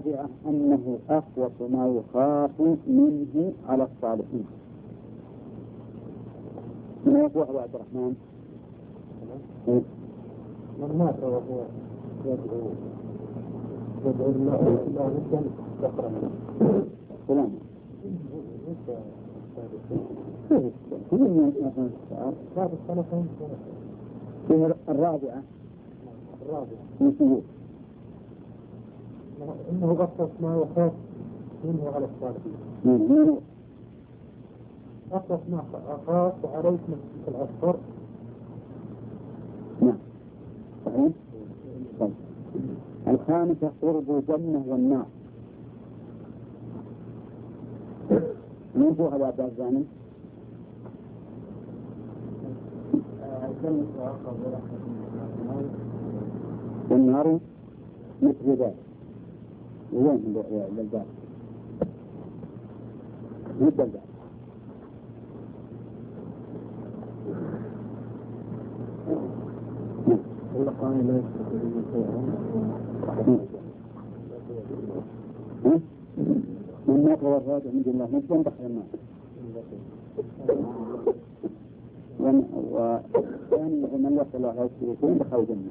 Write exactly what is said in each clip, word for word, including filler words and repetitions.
الرابعة أنه أخوف ما يخاف منه على الصالحين. من يقول أبو عبد الرحمن؟ من مات وهو يدعو يدعو الله ندا ذكر منه سلام. الرابعة الرابعة إنه غطس ما يخاف منه على الصالحين. غطس ما أخاف عليك من الأسفر. نعم صحيح. طيب الخامسة قرب الجنة والنار. نرجو على عبد الزاني. والنار مثل ذلك. وين البلدان؟ البلدان. والقرآن لا يستطيع شيئا. من مات والراجع من الله مجد دخل النار. والثاني من يصل الله عليه وسلم دخل الجنة.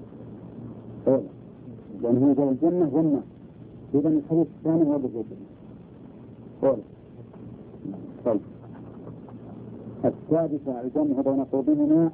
لأنه جاء الجنة والنار. إذا الحديث الثاني هو دخول الجنة. طيب السادسة الجمع بين قربهما